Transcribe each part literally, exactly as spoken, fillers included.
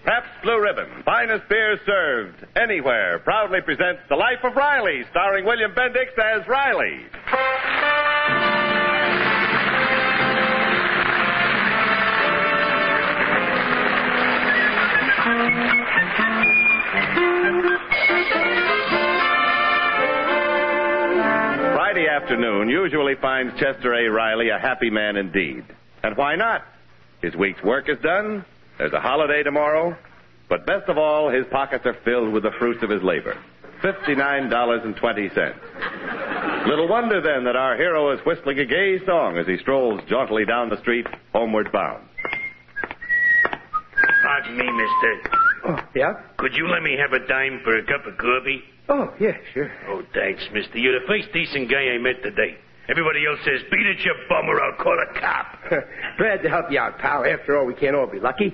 Pabst Blue Ribbon, finest beer served anywhere, proudly presents The Life of Riley, starring William Bendix as Riley. Friday afternoon usually finds Chester A. Riley a happy man indeed. And why not? His week's work is done. There's a holiday tomorrow. But best of all, his pockets are filled with the fruits of his labor. fifty-nine dollars and twenty cents. Little wonder, then, that our hero is whistling a gay song as he strolls jauntily down the street, homeward bound. Pardon me, mister. Oh, yeah? Could you let me have a dime for a cup of coffee? Oh, yeah, sure. Oh, thanks, mister. You're the first decent guy I met today. Everybody else says, beat it, you bum, or I'll call a cop. Glad to help you out, pal. After all, we can't all be lucky.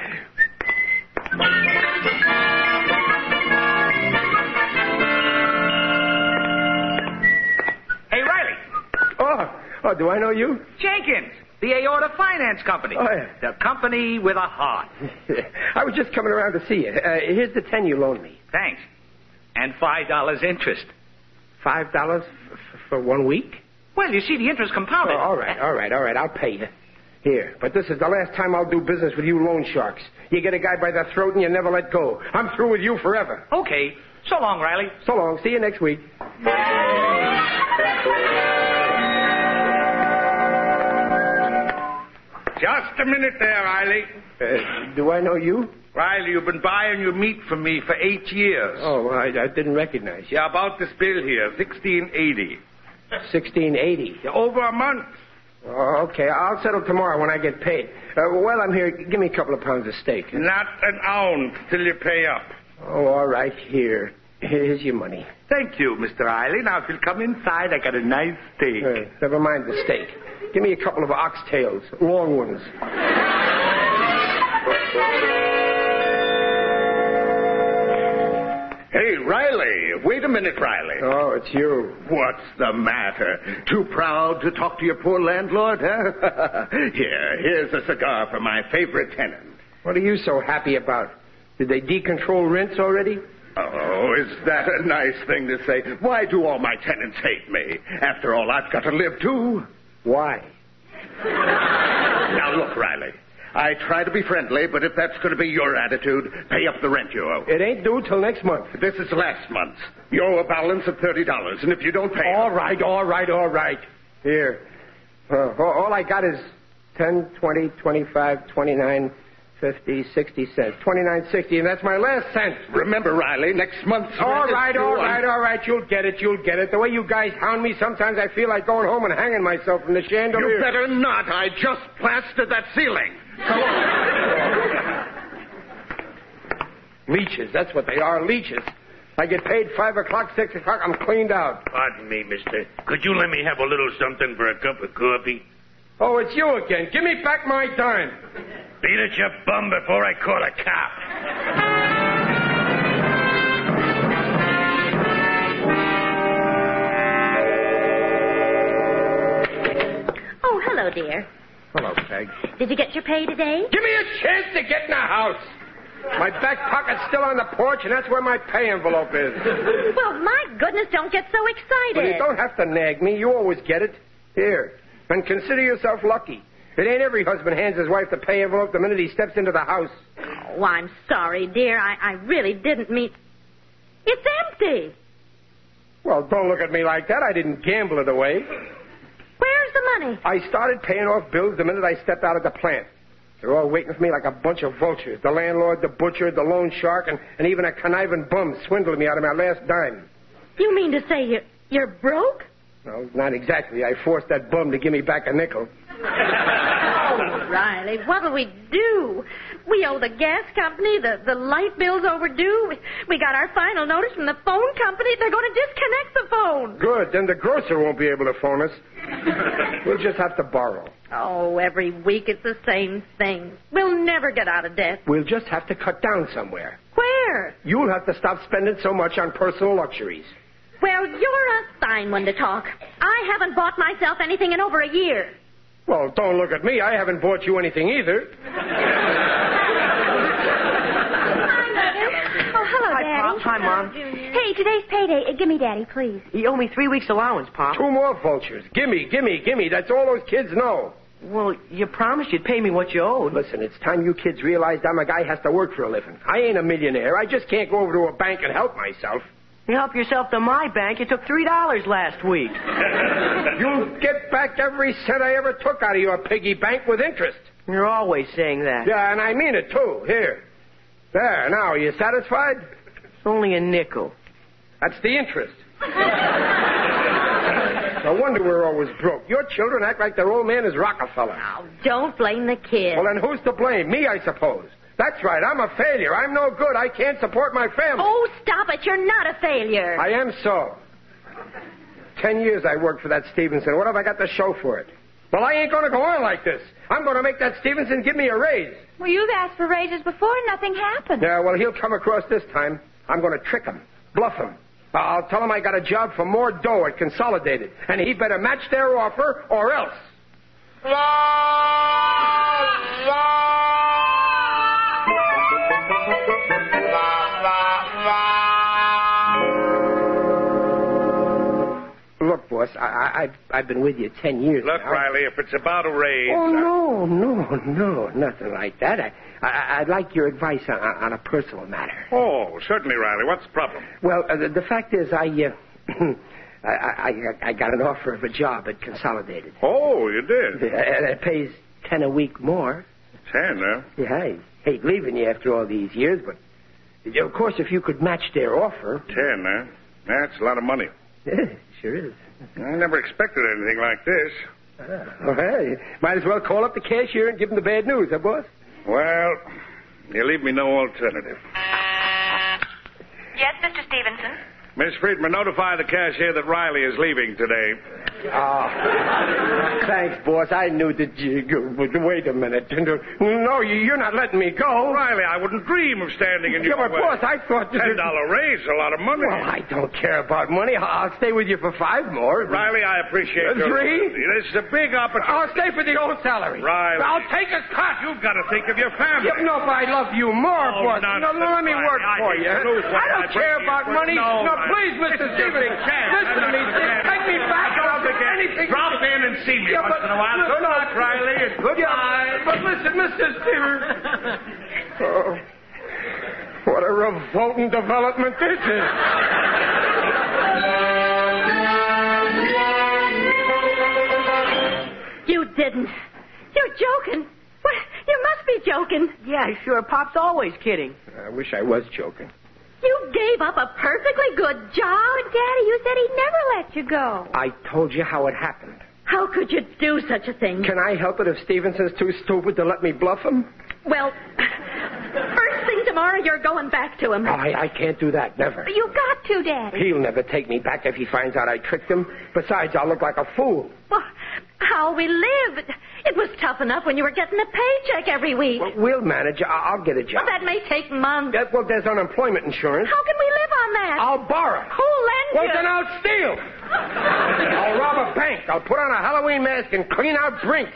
Hey, Riley. Oh, oh, do I know you? Jenkins, the Aorta Finance Company. Oh, yeah. The company with a heart. I was just coming around to see you. Uh, here's the ten you loaned me. Thanks. And five dollars interest. Five dollars f- for one week? Well, you see, the interest compounded. Oh, all right, all right, all right. I'll pay you. Here, but this is the last time I'll do business with you loan sharks. You get a guy by the throat and you never let go. I'm through with you forever. Okay. So long, Riley. So long. See you next week. Just a minute there, Riley. Uh, do I know you? Riley, you've been buying your meat from me for eight years. Oh, I, I didn't recognize you. Yeah, about this bill here, sixteen eighty. sixteen eighty. Over a month. Oh, okay. I'll settle tomorrow when I get paid. Uh, while I'm here, give me a couple of pounds of steak. Not an ounce till you pay up. Oh, all right. Here. Here's your money. Thank you, Mister Riley. Now, if you'll come inside, I got a nice steak. Uh, never mind the steak. Give me a couple of oxtails, long ones. Hey, Riley. Wait a minute, Riley. Oh, it's you. What's the matter? Too proud to talk to your poor landlord, huh? Here, here's a cigar for my favorite tenant. What are you so happy about? Did they decontrol rents already? Oh, is that a nice thing to say? Why do all my tenants hate me? After all, I've got to live, too. Why? Now, look, Riley. I try to be friendly, but if that's going to be your attitude, pay up the rent you owe. It ain't due till next month. This is last month's. You owe a balance of thirty dollars, and if you don't pay... All right, all right, all right. Here. Uh, all, all I got is ten, twenty, twenty-five, twenty-nine, fifty, sixty cents. twenty-nine sixty, and that's my last cent. Remember, Riley, next month's All rent right, is due all on- right, all right. You'll get it, you'll get it. The way you guys hound me, sometimes I feel like going home and hanging myself from the chandelier. You better not. I just plastered that ceiling. Leeches, that's what they are, leeches. I get paid five o'clock, six o'clock, I'm cleaned out. Pardon me, mister. Could you let me have a little something for a cup of coffee? Oh, it's you again. Give me back my dime. Beat it, you bum, before I call a cop. Oh, hello, dear. Hello, Peg. Did you get your pay today? Give me a chance to get in the house. My back pocket's still on the porch, and that's where my pay envelope is. Well, my goodness, don't get so excited. Well, you don't have to nag me. You always get it. Here. And consider yourself lucky. It ain't every husband hands his wife the pay envelope the minute he steps into the house. Oh, I'm sorry, dear. I, I really didn't mean... It's empty. Well, don't look at me like that. I didn't gamble it away. Where's the money? I started paying off bills the minute I stepped out of the plant. They're all waiting for me like a bunch of vultures. The landlord, the butcher, the loan shark, and, and even a conniving bum swindled me out of my last dime. You mean to say you're, you're broke? No, not exactly. I forced that bum to give me back a nickel. Oh, Riley, what'll we do? We owe the gas company, the, the light bill's overdue. We, we got our final notice from the phone company. They're going to disconnect the phone. Good. Then the grocer won't be able to phone us. We'll just have to borrow. Oh, every week it's the same thing. We'll never get out of debt. We'll just have to cut down somewhere. Where? You'll have to stop spending so much on personal luxuries. Well, you're a fine one to talk. I haven't bought myself anything in over a year. Well, don't look at me. I haven't bought you anything either. Hi, Mom. Hey, today's payday. Uh, give me Daddy, please. You owe me three weeks' allowance, Pop. Two more vultures. Gimme, gimme, gimme. That's all those kids know. Well, you promised you'd pay me what you owed. Listen, it's time you kids realized I'm a guy who has to work for a living. I ain't a millionaire. I just can't go over to a bank and help myself. You help yourself to my bank. You took three dollars last week. You'll get back every cent I ever took out of your piggy bank with interest. You're always saying that. Yeah, and I mean it, too. Here. There, now, are you satisfied? It's only a nickel. That's the interest. No wonder we're always broke. Your children act like their old man is Rockefeller. Oh, don't blame the kid. Well, then who's to blame? Me, I suppose. That's right. I'm a failure. I'm no good. I can't support my family. Oh, stop it. You're not a failure. I am so. Ten years I worked for that Stevenson. What have I got to show for it? Well, I ain't going to go on like this. I'm going to make that Stevenson give me a raise. Well, you've asked for raises before and nothing happened. Yeah, well, he'll come across this time. I'm going to trick him, bluff him. I'll tell him I got a job for more dough at Consolidated, and he better match their offer or else. Look, boss, I, I, I've, I've been with you ten years Look, now. Riley, if it's about a raise... Oh, no, no, no, nothing like that. I, I, I'd like your advice on, on a personal matter. Oh, certainly, Riley. What's the problem? Well, uh, the, the fact is, I, uh, I, I, I got an offer of a job at Consolidated. Oh, you did? And it pays ten a week more. Ten, huh? Yeah, I hate leaving you after all these years, but, of course, if you could match their offer... Ten, huh? That's a lot of money. Yeah, sure is. I never expected anything like this. Ah, all right. Might as well call up the cashier and give him the bad news, huh, boss? Well, you leave me no alternative. Yes, Mister Stevenson? Miss Friedman, notify the cashier that Riley is leaving today. Oh, thanks, boss. I knew that you... Wait a minute. No, you're not letting me go. Riley, I wouldn't dream of standing in Yeah, your but, way. boss, I thought... that- Ten dollar raise, a lot of money. Well, I don't care about money. I'll stay with you for five more. Riley, I appreciate Uh, your... three? This is a big opportunity. I'll stay for the old salary. Riley. I'll take a cut. You've got to think of your family. Yeah, no, but I love you more, Oh, boss. nonsense, No, let me Riley. work I for hate you. to lose what I don't I care bring about you, but money. no, No, Riley. please, Mister This is just Stevenson. a chance. Listen to me. Chance. Take me back and I'll do Don't forget, anything. drop in and see me Yeah, once but- in a while. look, Good no, luck, Riley, and goodbye. Yeah, but listen, Mister Stevenson. Oh, what a revolting development this is. You didn't. You're joking. What? You must be joking. Yeah, sure. Pop's always kidding. I wish I was joking. You gave up a perfectly good job. But, Daddy, you said he'd never let you go. I told you how it happened. How could you do such a thing? Can I help it if Stevenson's too stupid to let me bluff him? Well, first thing tomorrow, you're going back to him. Oh, I, I can't do that, never. You got to, Daddy. He'll never take me back if he finds out I tricked him. Besides, I'll look like a fool. Well, how we live. It was tough enough when you were getting a paycheck every week. Well, we'll manage. I- I'll get a job. But that may take months. Yeah, well, there's unemployment insurance. How can we live on that? I'll borrow. Who lends Well, you? then I'll steal. I'll rob a bank. I'll put on a Halloween mask and clean out Brinks.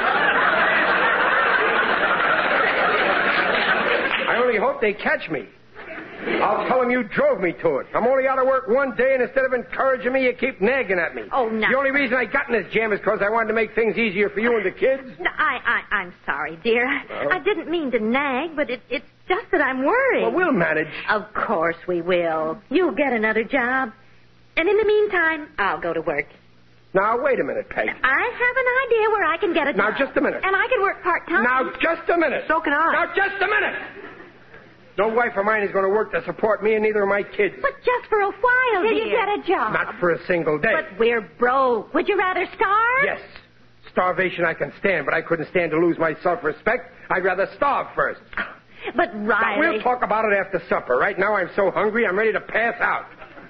I only hope they catch me. I'll tell them you drove me to it. I'm only out of work one day, and instead of encouraging me, you keep nagging at me. Oh, no. The only reason I got in this jam is because I wanted to make things easier for you and the kids. No, I, I, I'm sorry, dear. I didn't mean to nag, but it, it's just that I'm worried. Well, we'll manage. Of course we will. You'll get another job. And in the meantime, I'll go to work. Now, wait a minute, Peg. I have an idea where I can get a Now, job. just a minute. And I can work part-time. Now, just a minute. So can I. Now, just a minute. No wife of mine is going to work to support me, and neither are my kids. But just for a while, Till dear. you get a job. Not for a single day. But we're broke. Would you rather starve? Yes. Starvation I can stand, but I couldn't stand to lose my self-respect. I'd rather starve first. But, Now, Riley... we'll talk about it after supper. Right now, I'm so hungry, I'm ready to pass out.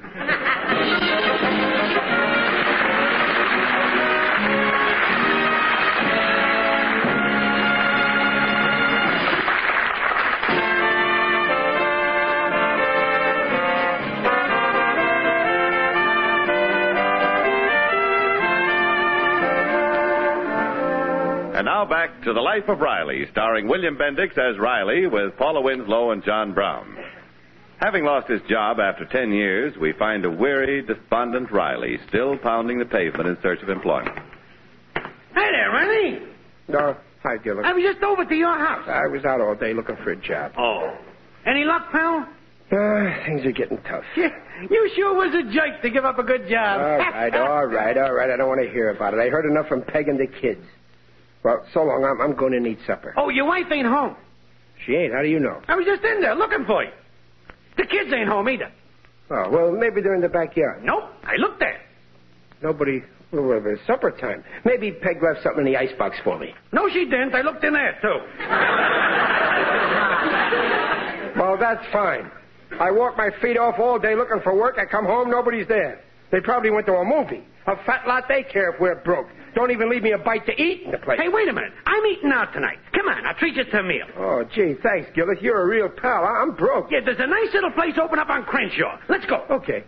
And now back to The Life of Riley, starring William Bendix as Riley with Paula Winslow and John Brown. Having lost his job after ten years, we find a weary, despondent Riley still pounding the pavement in search of employment. Hey there, Riley. No, hi, Gillis. I was just over to your house. I was out all day looking for a job. Oh. Any luck, pal? Uh, things are getting tough. You sure was a jerk to give up a good job. All right, all right, all right. I don't want to hear about it. I heard enough from Peg and the kids. Well, so long. I'm, I'm going to need supper. Oh, your wife ain't home. She ain't. How do you know? I was just in there looking for you. The kids ain't home either. Oh, well, maybe they're in the backyard. Nope, I looked there. Nobody... Well, it's supper time. Maybe Peg left something in the icebox for me. No, she didn't. I looked in there, too. Well, that's fine. I walk my feet off all day looking for work. I come home, nobody's there. They probably went to a movie. A fat lot they care if we're broke. Don't even leave me a bite to eat in the place. Hey, wait a minute. I'm eating out tonight. Come on, I'll treat you to a meal. Oh, gee, thanks, Gillis. You're a real pal. I'm broke. Yeah, there's a nice little place open up on Crenshaw. Let's go. Okay.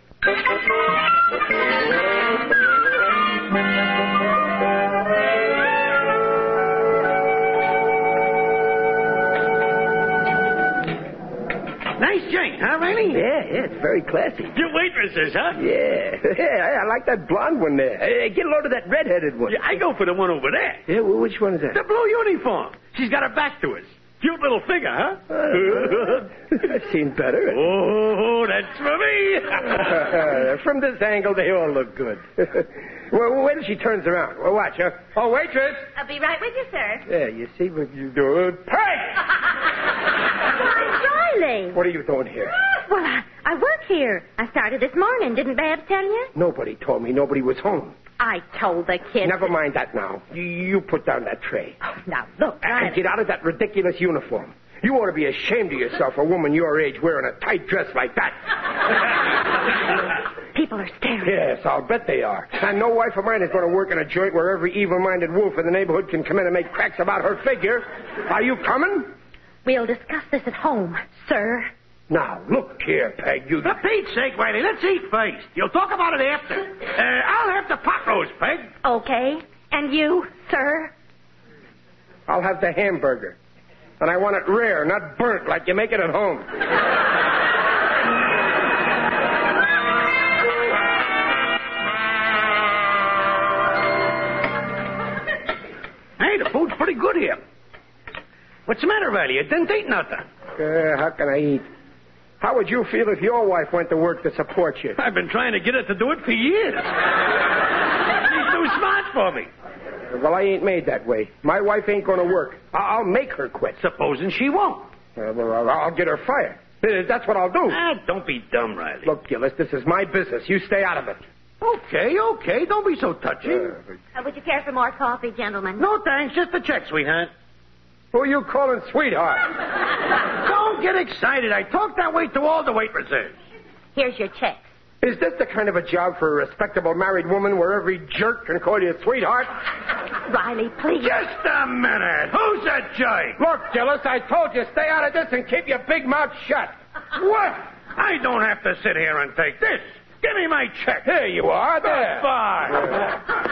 Nice joint, huh, Riley? Yeah, yeah, it's very classy. Your waitresses, huh? Yeah, yeah, I like that blonde one there. Hey, get a load of that redheaded one. Yeah, I go for the one over there. Yeah, well, which one is that? The blue uniform. She's got her back to us. Cute little figure, huh? Uh, I've seen better. Oh, that's for me. uh, from this angle, they all look good. Well, wait till she turns around. Well, watch, huh? Oh, waitress! I'll be right with you, sir. Yeah, you see what you do. Peg! Riley. What are you doing here? Well, I, I work here. I started this morning. Didn't Babs tell you? Nobody told me nobody was home. I told the kids. Never mind that now. You, you put down that tray. Oh, now, look, Riley. And get out of that ridiculous uniform. You ought to be ashamed of yourself, a woman your age wearing a tight dress like that. People are staring. Yes, I'll bet they are. And no wife of mine is going to work in a joint where every evil-minded wolf in the neighborhood can come in and make cracks about her figure. Are you coming? We'll discuss this at home, sir. Now, look here, Peg, you... For Pete's sake, Riley, let's eat first. You'll talk about it after. Uh, I'll have the pot roast, Peg. Okay. And you, sir? I'll have the hamburger. And I want it rare, not burnt like you make it at home. Hey, the food's pretty good here. What's the matter, Riley? You didn't eat nothing. Uh, how can I eat? How would you feel if your wife went to work to support you? I've been trying to get her to do it for years. She's too smart for me. Well, I ain't made that way. My wife ain't going to work. I- I'll make her quit. Supposing she won't. Uh, well, I'll, I'll get her fired. Uh, That's what I'll do. Ah, don't be dumb, Riley. Look, Gillis, this is my business. You stay out of it. Okay, okay. Don't be so touchy. Uh, would you care for more coffee, gentlemen? No, thanks. Just a check, sweetheart. Who are you calling sweetheart? Don't get excited. I talk that way to all the waitresses. Here's your check. Is this the kind of a job for a respectable married woman where every jerk can call you sweetheart? Riley, please. Just a minute. Who's that jerk? Look, Gillis, I told you, stay out of this and keep your big mouth shut. What? I don't have to sit here and take this. Give me my check. There you are, there. Goodbye.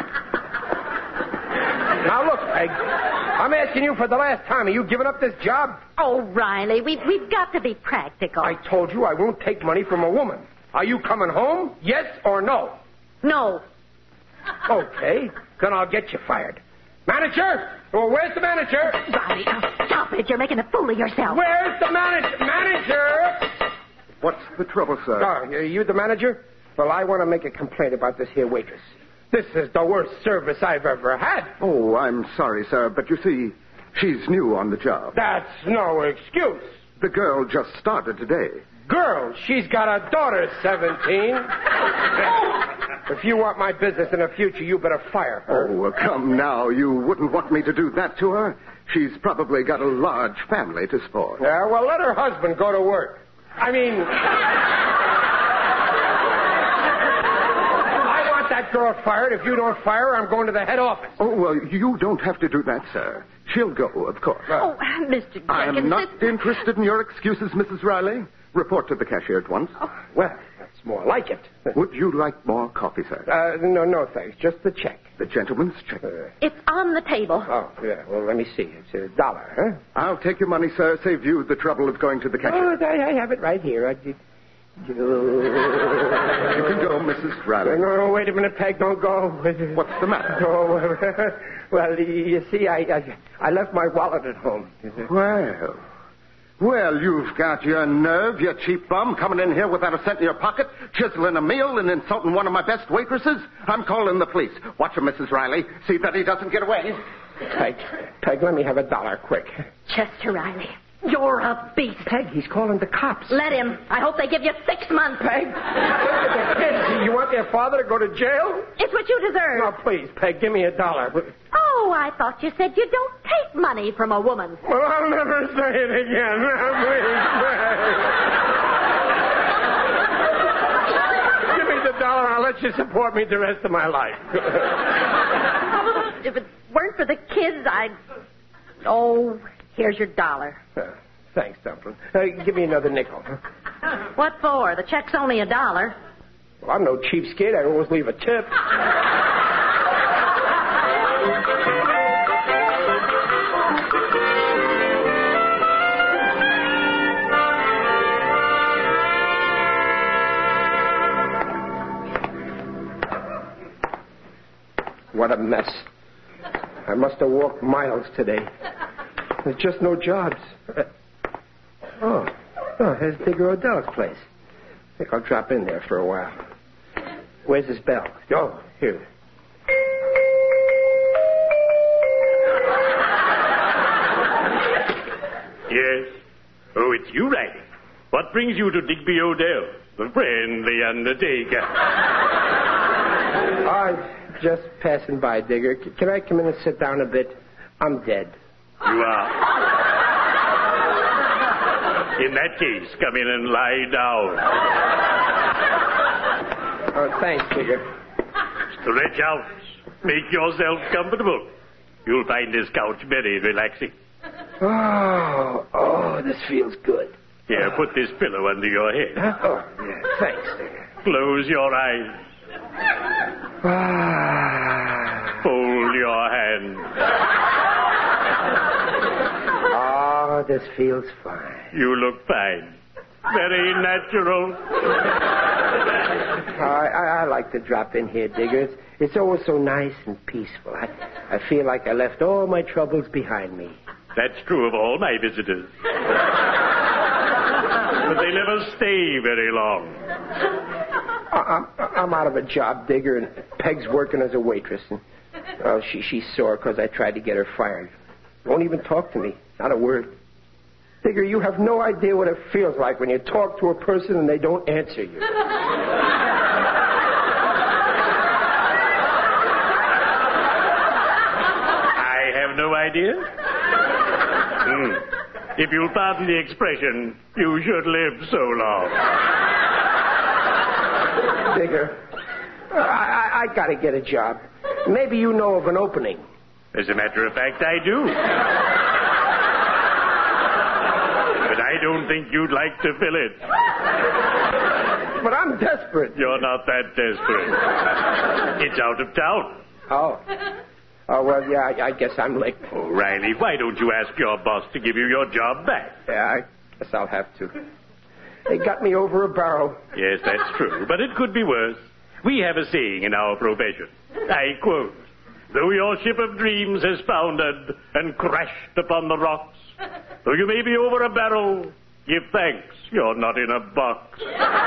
Now, look, Peg, I'm asking you for the last time. Are you giving up this job? Oh, Riley, we've, we've got to be practical. I told you I won't take money from a woman. Are you coming home? Yes or no? No. Okay. Then I'll get you fired. Manager? Well, where's the manager? Riley, oh, stop it. You're making a fool of yourself. Where's the manager? Manager! What's the trouble, sir? Oh, are you the manager? Well, I want to make a complaint about this here waitress. This is the worst service I've ever had. Oh, I'm sorry, sir, but you see, she's new on the job. That's no excuse. The girl just started today. Girl, she's got a daughter, seventeen. If you want my business in the future, you better fire her. Oh, come now. You wouldn't want me to do that to her? She's probably got a large family to support. Yeah, well, let her husband go to work. I mean... I want that girl fired. If you don't fire her, I'm going to the head office. Oh, well, you don't have to do that, sir. She'll go, of course. Oh, Mister Jenkins... I'm not this- interested in your excuses, Missus Riley. Report to the cashier at once. Oh, well, that's more like it. Would you like more coffee, sir? Uh, no, no, thanks. Just the check. The gentleman's check. Uh, It's on the table. oh, yeah. Well, let me see. It's a dollar, huh? I'll take your money, sir. Save you the trouble of going to the cashier. Oh, I, I have it right here. I, you, You can go, Missus Riley. no, no, wait a minute, Peg. Don't go. What's the matter? Oh, well, you see, I, I, I left my wallet at home. Well, well, you've got your nerve, you cheap bum, coming in here without a cent in your pocket, chiseling a meal and insulting one of my best waitresses. I'm calling the police. Watch him, Missus Riley. See that he doesn't get away. Peg, Peg, let me have a dollar, quick. Chester Riley, you're a beast. Peg, he's calling the cops. Let him. I hope they give you six months. Peg, kids, you want their father to go to jail? It's what you deserve. No, please, Peg, give me a dollar. Oh, I thought you said you don't take money from a woman. Well, I'll never say it again. Please, Peg. Give me the dollar, I'll let you support me the rest of my life. If it weren't for the kids, I'd... Oh, here's your dollar. Uh, thanks, Dumpling. Uh, give me another nickel. What for? The check's only a dollar. Well, I'm no cheapskate. I always leave a tip. What a mess. I must have walked miles today. There's just no jobs. Uh, oh, oh, there's Digger Odell's place. I think I'll drop in there for a while. Where's his bell? Oh, here. Yes. Oh, it's you, Riley. What brings you to Digby Odell, the friendly undertaker? I'm just passing by, Digger. C- Can I come in and sit down a bit? I'm dead. You are. In that case, come in and lie down. Oh, thanks, Digger. Stretch out. Make yourself comfortable. You'll find this couch very relaxing. Oh, oh, this feels good. Here, put this pillow under your head. Huh? Oh, yeah, thanks, Digger. Close your eyes. Ah. Hold your hand. Oh, this feels fine. You look fine. Very natural. I, I, I like to drop in here, Digger. It's, it's always so nice and peaceful. I, I feel like I left all my troubles behind me. That's true of all my visitors. But they never stay very long. I, I'm, I'm out of a job, Digger, and Peg's working as a waitress. And, oh, she, she's sore because I tried to get her fired. Won't even talk to me. Not a word. Digger, you have no idea what it feels like when you talk to a person and they don't answer you. I have no idea. Hmm. If you'll pardon the expression, you should live so long. Digger, I, I, I got to get a job. Maybe you know of an opening. As a matter of fact, I do. But I don't think you'd like to fill it. But I'm desperate. You're not that desperate. It's out of town. Oh. Oh, well, yeah, I, I guess I'm late. Oh, Riley, why don't you ask your boss to give you your job back? Yeah, I guess I'll have to. They got me over a barrel. Yes, that's true, but it could be worse. We have a saying in our profession. I quote, "Though your ship of dreams has foundered and crashed upon the rocks, though you may be over a barrel, give thanks you're not in a box."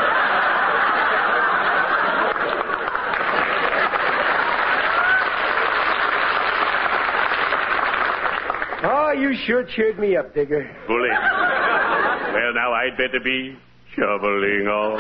Oh, you sure cheered me up, Digger. Bully. Well, now I'd better be shoveling off.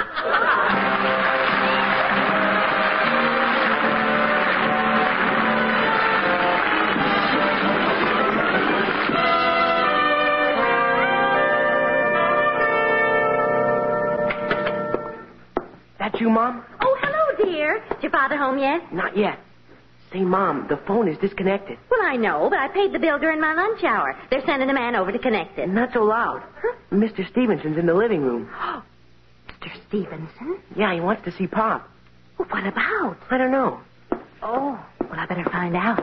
That you, Mom? Oh, hello, dear. Is your father home yet? Not yet. Say, Mom, the phone is disconnected. Well, I know, but I paid the bill during my lunch hour. They're sending a man over to connect it. Not so loud. Huh? Mister Stevenson's in the living room. Mister Stevenson? Yeah, he wants to see Pop. Well, what about? I don't know. Oh, well, I better find out.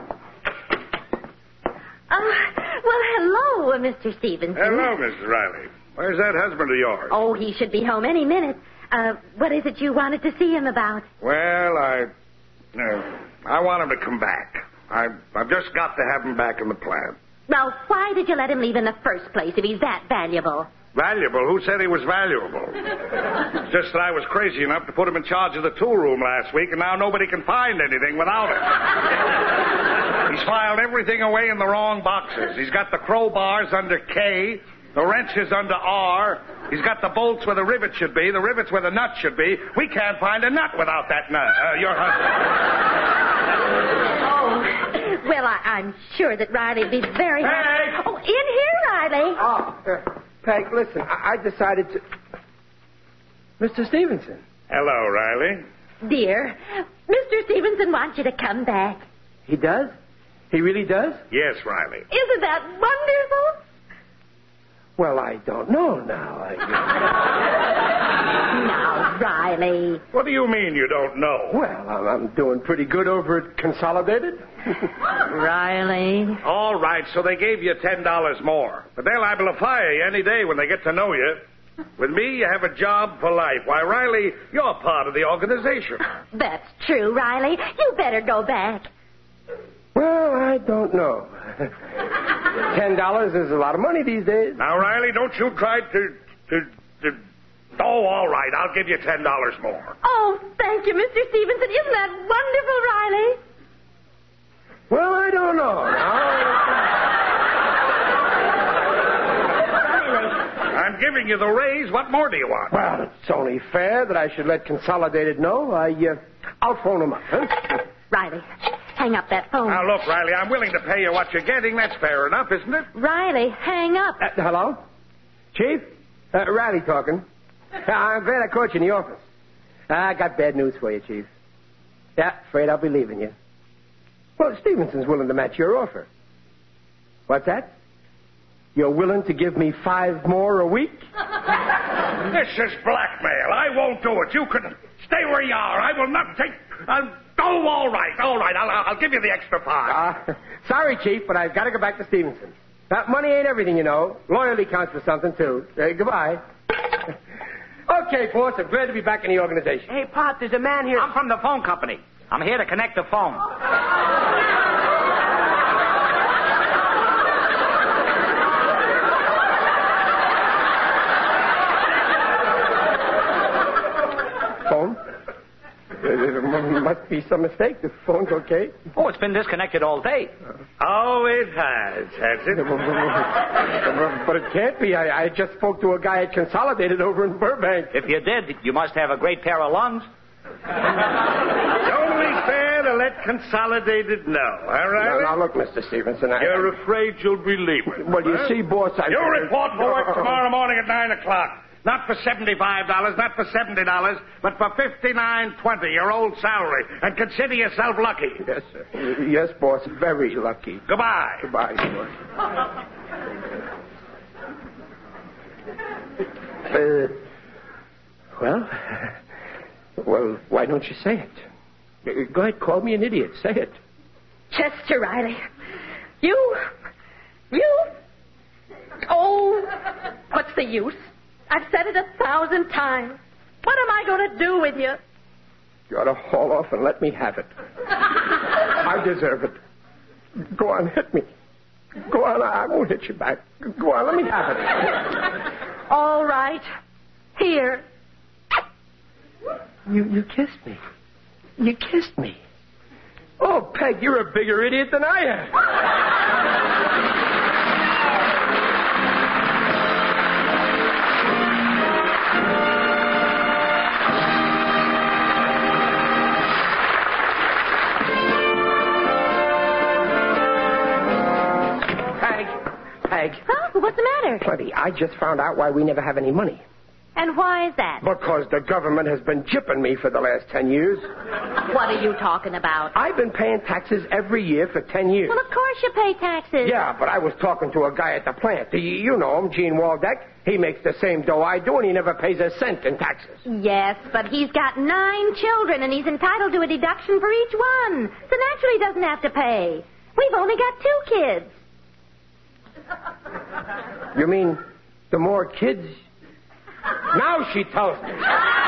Uh, well, hello, Mister Stevenson. Hello, Missus Riley. Where's that husband of yours? Oh, he should be home any minute. Uh, what is it you wanted to see him about? Well, I... Uh, I want him to come back. I, I've just got to have him back in the plant. Now, why did you let him leave in the first place if he's that valuable? Valuable? Who said he was valuable? It's just that I was crazy enough to put him in charge of the tool room last week, and now nobody can find anything without him. He's filed everything away in the wrong boxes. He's got the crowbars under K, the wrenches under R. He's got the bolts where the rivets should be, the rivets where the nuts should be. We can't find a nut without that nut. Uh, your husband. Oh, well, I, I'm sure that Riley'd be very happy. Peg! Oh, in here, Riley. Oh, uh, Peg, listen, I, I decided to... Mister Stevenson. Hello, Riley. Dear, Mister Stevenson wants you to come back. He does? He really does? Yes, Riley. Isn't that wonderful? Well, I don't know now. I... Now, Riley. What do you mean you don't know? Well, I'm, I'm doing pretty good over at Consolidated. Riley. All right, so they gave you ten dollars more. But they're liable to fire you any day when they get to know you. With me, you have a job for life. Why, Riley, you're part of the organization. That's true, Riley. You better go back. Well, I don't know. Ten dollars is a lot of money these days. Now, Riley, don't you try to... to, to... Oh, all right, I'll give you ten dollars more. Oh, thank you, Mister Stevenson. Isn't that wonderful, Riley? Well, I don't know. I'm giving you the raise. What more do you want? Well, it's only fair that I should let Consolidated know. I, uh, I'll phone them up, huh? Riley, hang up that phone. Now, look, Riley, I'm willing to pay you what you're getting. That's fair enough, isn't it? Riley, hang up. Uh, hello? Chief? Uh, Riley talking. Uh, I'm glad I caught you in the office. Uh, I got bad news for you, Chief. Yeah, afraid I'll be leaving you. Well, Stevenson's willing to match your offer. What's that? You're willing to give me five more a week? This is blackmail. I won't do it. You can stay where you are. I will not take... I'll... Oh, all right, all right. I'll, I'll give you the extra five. Uh, sorry, Chief, but I've got to go back to Stevenson. That money ain't everything, you know. Loyalty counts for something, too. Uh, goodbye. Okay, boss, I'm glad to be back in the organization. Hey, Pop, there's a man here. I'm from the phone company. I'm here to connect the phone. Phone? There must be some mistake. The phone's okay. Oh, it's been disconnected all day. Oh, it has, has it? But it can't be. I, I just spoke to a guy at Consolidated over in Burbank. If you did, you must have a great pair of lungs. It's only fair to let Consolidated know, all right? Now, now look, Mister Stevenson, I... You're afraid you'll be leaving. Well, you huh? see, boss, I... You report for work tomorrow morning at nine o'clock. Not for seventy-five dollars, not for seventy dollars, but for fifty-nine twenty, your old salary. And consider yourself lucky. Yes, sir. Yes, boss, very lucky. Goodbye. Goodbye, boss. uh, well, well, why don't you say it? Go ahead, call me an idiot. Say it. Chester Riley. You. You. Oh, what's the use? I've said it a thousand times. What am I going to do with you? You ought to haul off and let me have it. I deserve it. Go on, hit me. Go on, I won't hit you back. Go on, let me have it. All right. Here. You you kissed me. You kissed me. Oh, Peg, you're a bigger idiot than I am. Huh? What's the matter? Plenty. I just found out why we never have any money. And why is that? Because the government has been gypping me for the last ten years. What are you talking about? I've been paying taxes every year for ten years. Well, of course you pay taxes. Yeah, but I was talking to a guy at the plant. You, you know him, Gene Waldeck. He makes the same dough I do, and he never pays a cent in taxes. Yes, but he's got nine children, and he's entitled to a deduction for each one. So naturally he doesn't have to pay. We've only got two kids. You mean the more kids? Now she tells me.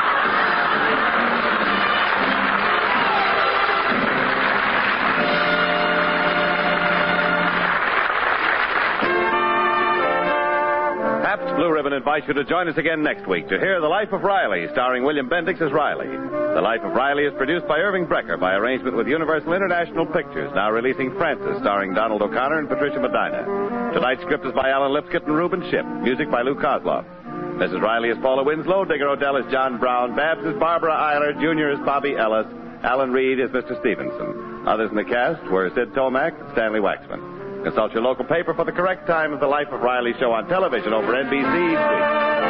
Pabst Blue Ribbon invites you to join us again next week to hear The Life of Riley, starring William Bendix as Riley. The Life of Riley is produced by Irving Brecker by arrangement with Universal International Pictures, now releasing Francis, starring Donald O'Connor and Patricia Medina. Tonight's script is by Alan Lipskett and Reuben Ship. Music by Lou Kozloff. Missus Riley is Paula Winslow. Digger Odell is John Brown. Babs is Barbara Eiler. Junior is Bobby Ellis. Alan Reed is Mister Stevenson. Others in the cast were Sid Tomac and Stanley Waxman. Consult your local paper for the correct time of The Life of Riley show on television over N B C each week.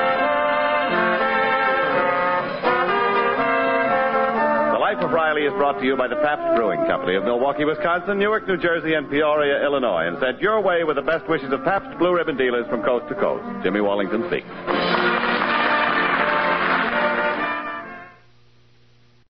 The Life of Riley is brought to you by the Pabst Brewing Company of Milwaukee, Wisconsin, Newark, New Jersey, and Peoria, Illinois, and sent your way with the best wishes of Pabst Blue Ribbon dealers from coast to coast. Jimmy Wallington speaks.